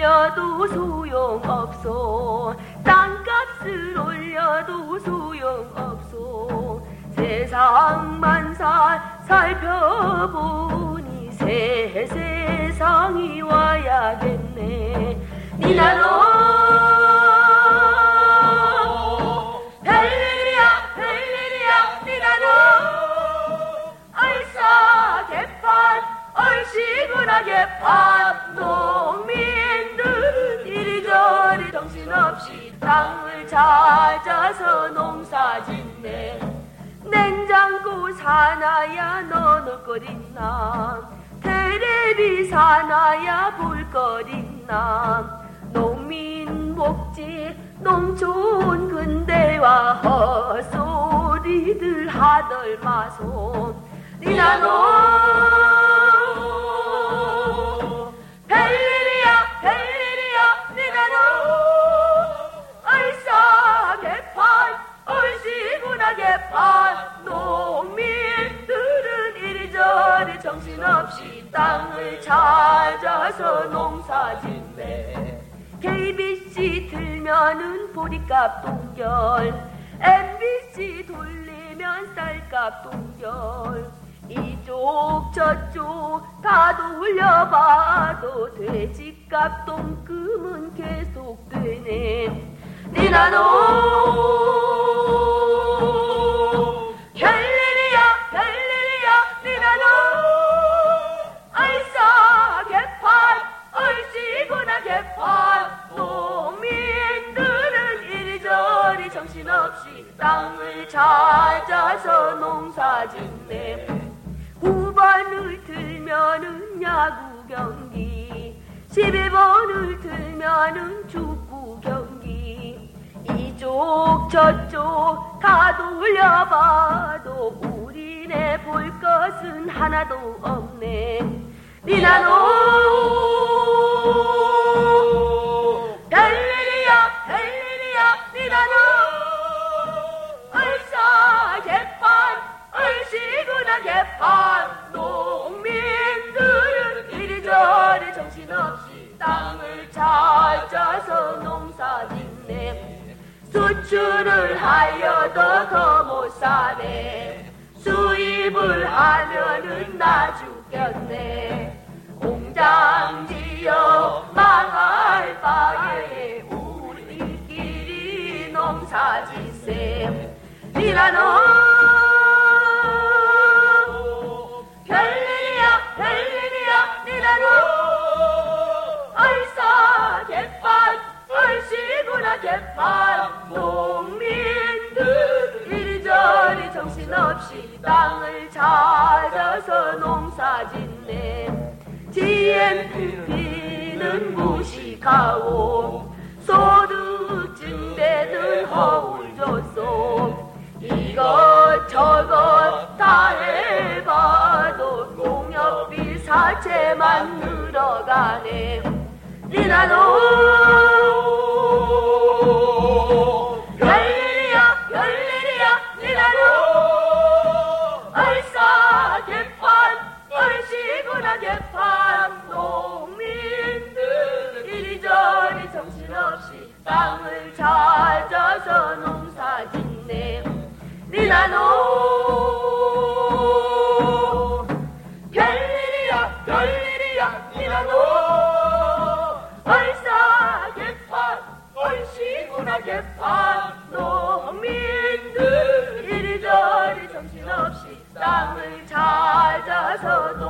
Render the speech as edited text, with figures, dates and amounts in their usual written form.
올려도 소용없소. 땅값을 올려도 소용없소. 세상만 살펴보니 새 세상이 와야겠네. 니나노 벨리리야 벨리리야 니나노 얼싸 개판 얼씨구나 개판. 농민들은 이리저리 정신없이 땅을 찾아서 농사짓네. 냉장고 사나야 넣어놓을 것 있나. 테레비 사나야 볼 것 있나. 농민 복지 농촌 근대화 헛소리들 하덜마소. 니나노 벨리리야 벨리리야 니나노 얼싸 개판 얼씨구나 개판. 농민들은 이리저리 정신없이 땅을 찾아서 농사짓네. KBC 틀면은 보리값 동결, MBC 돌리면 쌀값 동결. 이쪽 저쪽 다 돌려봐도 돼지값 동금은 계속되네. 니나노 벨리리야 벨리리야 니나노 얼싸 개판 얼씨구나 개판. 농민들은 이리저리 정신없이 땅을 찾아서 농사짓네. 9번을 틀면은 야구 경기, 11번을 틀면은 축구 경기. 이쪽 저쪽 다 돌려봐도 우리네 볼 것은 하나도 없네. 니나노 벨리리야 벨리리야 니나노 얼싸 개판 얼씨구나 개판. 농민들은 이리저리 정신없이 땅을 찾아서 농사짓네. 수출을 하여도 더 못 사네. 수입을 하면은 나 죽겠네. 공장 지어 망할 바에 우리끼리 농사짓세. 니나노 벨리리야 벨리리야 니나노 얼싸 개판 얼씨구나 개판. 농민들 이리저리 정신없이 땅을 찾아서 농사짓네. GNP는 무식하고 소득증대는 허울 줬소. 이것저것 다 해봐도 농협비 사채만 늘어가네. 니나노 벨리리야 벨리리야 니나노 얼싸 개판 얼씨구나 개판. 농민들 이리저리 정신없이 땅을 찾아서 농사짓네. 니나노 벨리리야 벨리리야 니나노 얼싸 개판 얼씨구나 개판. 농민들 이리저리 정신없이 땅을 찾아서